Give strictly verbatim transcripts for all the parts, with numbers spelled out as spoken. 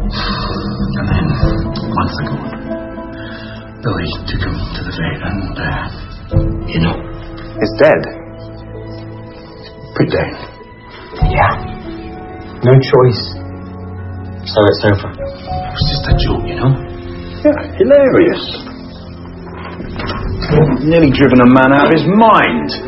And then, months ago, Billy took him to the vet and, uh, you know. He's dead? Put down. Yeah. No choice. So it's over. It was just a joke, you know. Yeah, hilarious. Nearly driven a man out of his mind.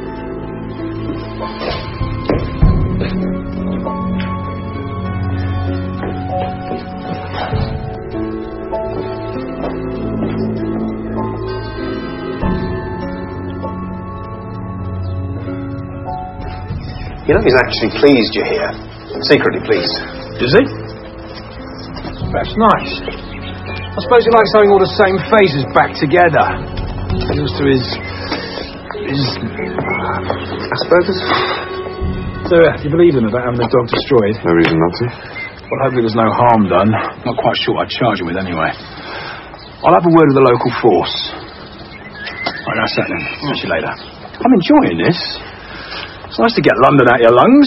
You know, he's actually pleased you're here. Secretly pleased. Is he? That's nice. I suppose he likes having all the same faces back together. Used to his... his... Asperger's? So, uh, do you believe him about having the dog destroyed? No reason not to. Well, hopefully there's no harm done. Not quite sure what I'd charge him with anyway. I'll have a word with the local force. Right, that's that then. Catch you later. I'm enjoying this. It's nice to get London out your lungs.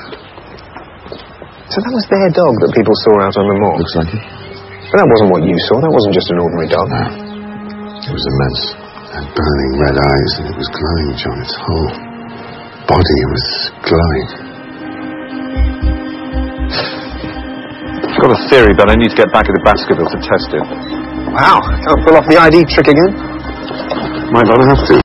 So that was their dog that people saw out on the moor? Looks like it. But that wasn't what you saw. That wasn't just an ordinary dog. No. It was immense. It had burning red eyes and it was glowing, John. Its whole body was glowing. I've got a theory, but I need to get back into Baskerville to test it. Wow. Can't pull off the I D trick again? Might not have to.